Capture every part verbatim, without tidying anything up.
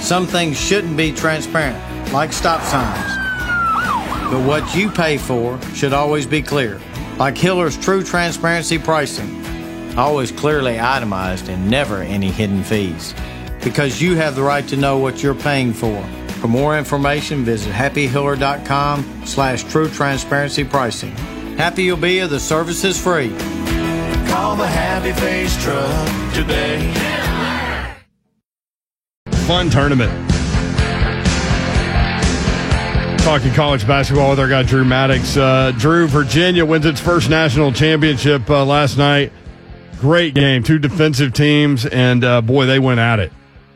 some things shouldn't be transparent, like stop signs. But what you pay for should always be clear, like Hiller's True Transparency Pricing. Always clearly itemized and never any hidden fees. Because you have the right to know what you're paying for. For more information, visit happy hiller dot com slash true transparency pricing. Happy you'll be if the service is free. Call the Happy Face Truck today. Fun tournament. Talking college basketball with our guy Drew Maddox. Uh, Drew, Virginia wins its first national championship uh, last night. Great game. Two defensive teams, and uh, boy, they went at it.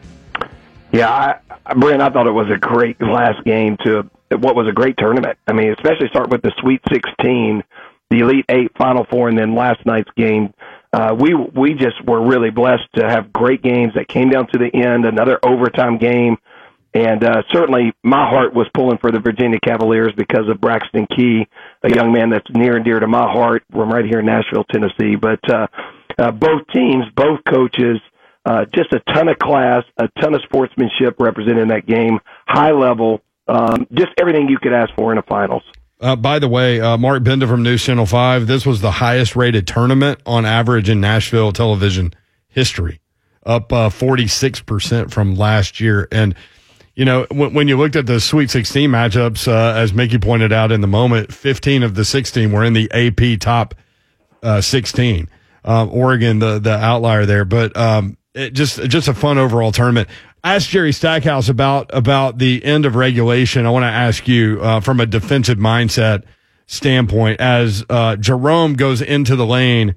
Yeah, I, Brent, I thought it was a great last game to what was a great tournament. I mean, especially start with the Sweet sixteen, the Elite Eight, Final Four, and then last night's game. Uh, we we just were really blessed to have great games that came down to the end, another overtime game. And uh, certainly my heart was pulling for the Virginia Cavaliers because of Braxton Key, a young man that's near and dear to my heart from right here in Nashville, Tennessee. But uh, uh, both teams, both coaches, Uh, just a ton of class, a ton of sportsmanship represented in that game, high level, um, just everything you could ask for in a finals. Uh, by the way, uh, Mark Benda from News Channel five, this was the highest rated tournament on average in Nashville television history, up uh, forty-six percent from last year. And, you know, when, when you looked at the Sweet sixteen matchups, uh, as Mickey pointed out in the moment, fifteen of the sixteen were in the A P top uh, sixteen. Um, Oregon, the, the outlier there. But, um, It just just a fun overall tournament. I asked Jerry Stackhouse about about the end of regulation. I want to ask you uh, from a defensive mindset standpoint, as uh, Jerome goes into the lane,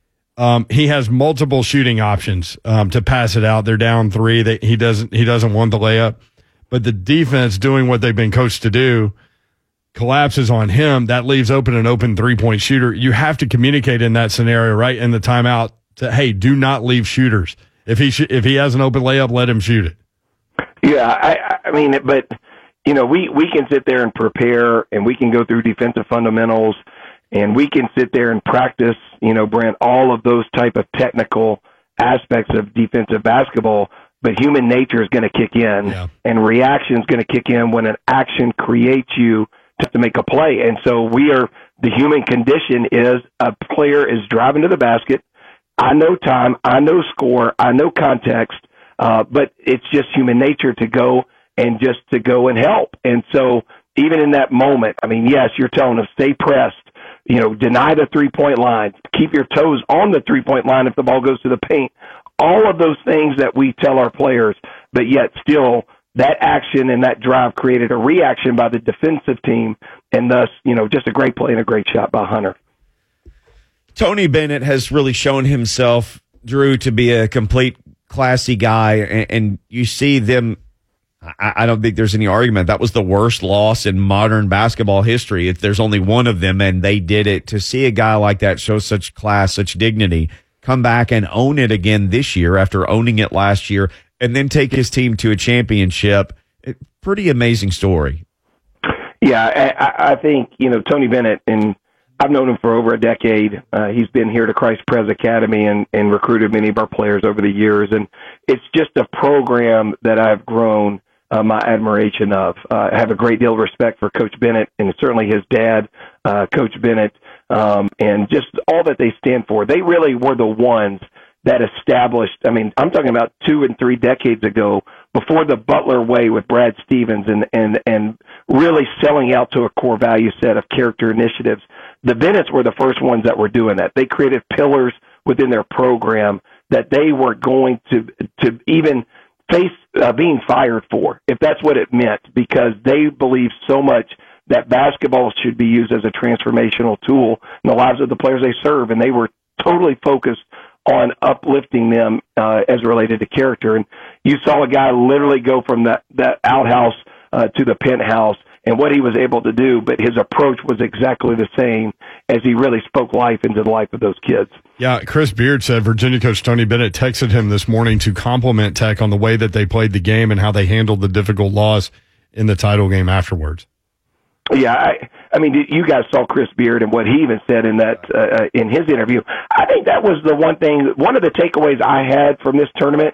um, he has multiple shooting options um, to pass it out. They're down three. They, he doesn't he doesn't want the layup, but the defense doing what they've been coached to do collapses on him. That leaves open an open three point shooter. You have to communicate in that scenario, right, in the timeout, to hey, do not leave shooters. If he sh- if he has an open layup, let him shoot it. Yeah, I, I mean, but you know, we, we can sit there and prepare, and we can go through defensive fundamentals, and we can sit there and practice. You know, Brent, all of those type of technical aspects of defensive basketball. But human nature is going to kick in, yeah. and reaction is going to kick in when an action creates you to, to make a play. And so we are. The human condition is a player is driving to the basket. I know time, I know score, I know context, uh, but it's just human nature to go and just to go and help. And so even in that moment, I mean, yes, you're telling them stay pressed, you know, deny the three-point line, keep your toes on the three-point line if the ball goes to the paint, all of those things that we tell our players, but yet still that action and that drive created a reaction by the defensive team, and thus, you know, just a great play and a great shot by Hunter. Tony Bennett has really shown himself, Drew, to be a complete classy guy, and, and you see them. I, I don't think there's any argument that was the worst loss in modern basketball history. If there's only one of them, and they did it. To see a guy like that show such class, such dignity, come back and own it again this year after owning it last year, and then take his team to a championship. It, pretty amazing story. Yeah, I, I think you know Tony Bennett and. I've known him for over a decade. Uh, he's been here to Christ Pres Academy and, and recruited many of our players over the years. And it's just a program that I've grown uh, my admiration of. Uh, I have a great deal of respect for Coach Bennett and certainly his dad, uh, Coach Bennett, um, and just all that they stand for. They really were the ones that established, I mean, I'm talking about two and three decades ago, before the Butler way with Brad Stevens and, and, and really selling out to a core value set of character initiatives. The Bennetts were the first ones that were doing that. They created pillars within their program that they were going to to even face uh, being fired for, if that's what it meant, because they believed so much that basketball should be used as a transformational tool in the lives of the players they serve, and they were totally focused on uplifting them uh, as related to character. And you saw a guy literally go from that, that outhouse uh, to the penthouse, and what he was able to do, but his approach was exactly the same as he really spoke life into the life of those kids. Yeah, Chris Beard said Virginia coach Tony Bennett texted him this morning to compliment Tech on the way that they played the game and how they handled the difficult loss in the title game afterwards. Yeah, I, I mean, you guys saw Chris Beard and what he even said in that uh, in his interview. I think that was the one thing, one of the takeaways I had from this tournament.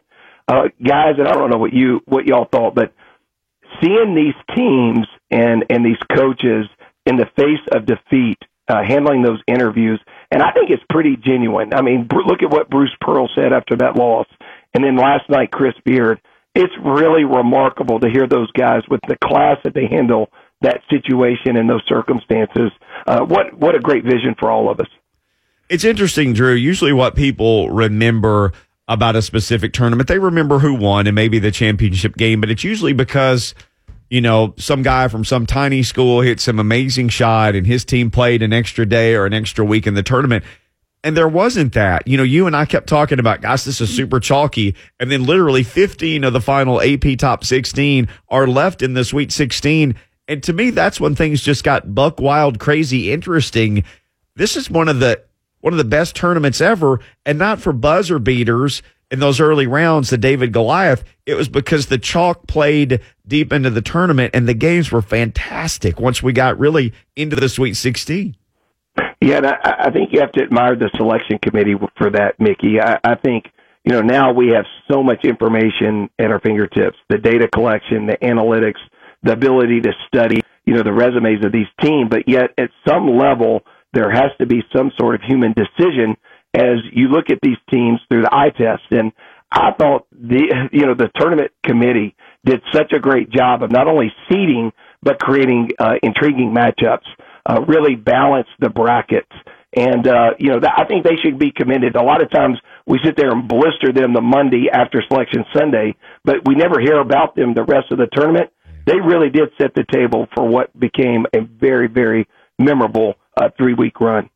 uh, guys, and I don't know what you what y'all thought, but seeing these teams and and these coaches in the face of defeat, uh, handling those interviews, and I think it's pretty genuine. I mean, look at what Bruce Pearl said after that loss, and then last night Chris Beard. It's really remarkable to hear those guys with the class that they handle that situation and those circumstances. Uh, what what a great vision for all of us. It's interesting, Drew. Usually what people remember about a specific tournament, they remember who won and maybe the championship game, but it's usually because, you know, some guy from some tiny school hit some amazing shot and his team played an extra day or an extra week in the tournament. And there wasn't that. You know, you and I kept talking about, gosh, this is super chalky. And then literally fifteen of the final A P top sixteen are left in the Sweet sixteen. And to me, that's when things just got buck wild, crazy, interesting. This is one of the one of the best tournaments ever, and not for buzzer beaters in those early rounds, the David Goliath. It was because the chalk played deep into the tournament, and the games were fantastic once we got really into the Sweet sixteen. Yeah, and I, I think you have to admire the selection committee for that, Mickey. I, I think, you know, now we have so much information at our fingertips, the data collection, the analytics, the ability to study, you know, the resumes of these teams, but yet at some level there has to be some sort of human decision as you look at these teams through the eye test. And I thought the, you know, the tournament committee did such a great job of not only seeding, but creating uh, intriguing matchups. Uh, really balance the brackets. And, uh, you know, that, I think they should be commended. A lot of times we sit there and blister them the Monday after Selection Sunday, but we never hear about them the rest of the tournament. They really did set the table for what became a very, very memorable uh, three-week run.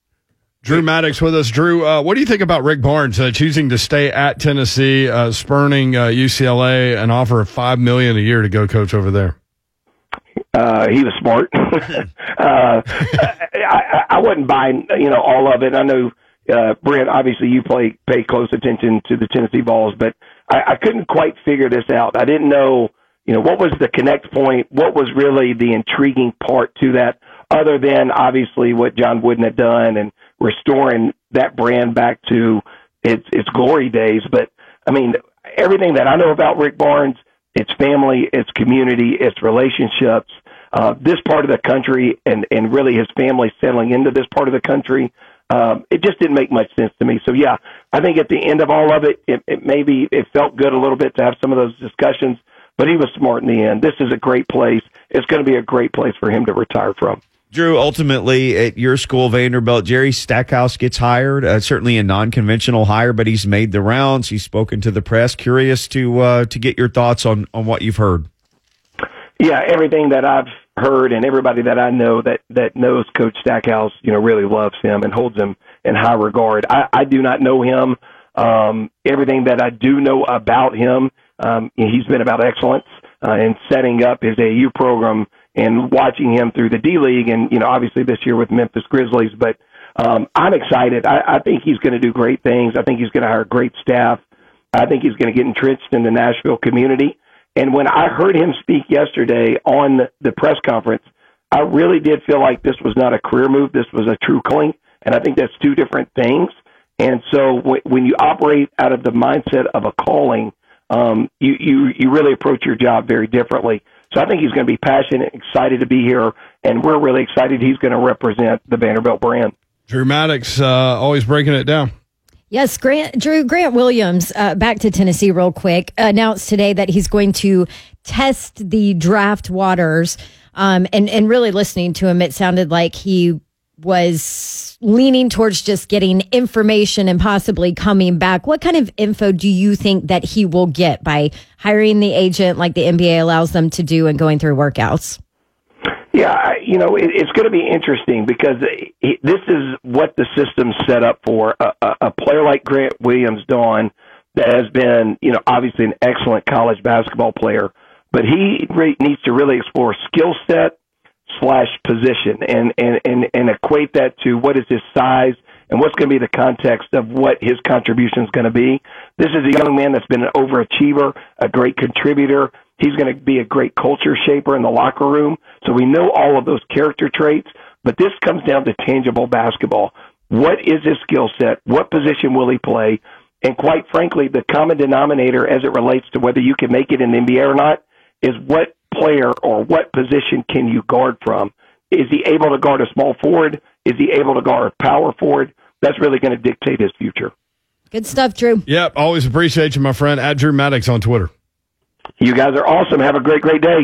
Drew Maddox with us. Drew, uh, what do you think about Rick Barnes uh, choosing to stay at Tennessee, uh, spurning uh, U C L A an offer of five million dollars a year to go coach over there? Uh, he was smart. uh, I, I wasn't buying, you know, all of it. I know, uh, Brent, obviously you play, pay close attention to the Tennessee Vols, but I, I couldn't quite figure this out. I didn't know, you know, what was the connect point? What was really the intriguing part to that other than obviously what John Wooden had done and restoring that brand back to its, its glory days. But I mean, everything that I know about Rick Barnes, it's family, it's community, it's relationships. Uh, this part of the country and, and really his family settling into this part of the country, um, it just didn't make much sense to me. So, yeah, I think at the end of all of it, it, it maybe it felt good a little bit to have some of those discussions, but he was smart in the end. This is a great place. It's going to be a great place for him to retire from. Drew, ultimately at your school, Vanderbilt, Jerry Stackhouse gets hired, uh, certainly a non-conventional hire, but he's made the rounds. He's spoken to the press. Curious to uh, to get your thoughts on, on what you've heard. Yeah, everything that I've heard and everybody that I know that, that knows Coach Stackhouse, you know, really loves him and holds him in high regard. I, I do not know him. Um, everything that I do know about him, um, he's been about excellence uh, in setting up his A A U program and watching him through the D-League and, you know, obviously this year with Memphis Grizzlies. But um, I'm excited. I, I think he's going to do great things. I think he's going to hire great staff. I think he's going to get entrenched in the Nashville community. And when I heard him speak yesterday on the press conference, I really did feel like this was not a career move. This was a true calling. And I think that's two different things. And so w- when you operate out of the mindset of a calling, um, you, you, you really approach your job very differently. So I think he's going to be passionate, excited to be here, and we're really excited he's going to represent the Vanderbilt brand. Drew Maddox, uh, always breaking it down. Yes, Grant, Drew, Grant Williams, uh, back to Tennessee real quick, announced today that he's going to test the draft waters. Um, and, and really listening to him, it sounded like he was leaning towards just getting information and possibly coming back. What kind of info do you think that he will get by hiring the agent like the N B A allows them to do and going through workouts? Yeah, you know, it, it's going to be interesting because it, this is what the system's set up for. A, a, a player like Grant Williams, Dawn, that has been, you know, obviously an excellent college basketball player, but he re- needs to really explore skill set slash position and, and, and, and equate that to what is his size and what's going to be the context of what his contribution is going to be. This is a young man that's been an overachiever, a great contributor. He's going to be a great culture shaper in the locker room. So we know all of those character traits, but this comes down to tangible basketball. What is his skill set? What position will he play? And quite frankly, the common denominator as it relates to whether you can make it in the N B A or not is what player or what position can you guard from. Is he able to guard a small forward? Is he able to guard a power forward? That's really going to dictate his future. Good stuff, Drew. Yep, always appreciate you, my friend. At Drew Maddox on Twitter. You guys are awesome. Have a great, great day.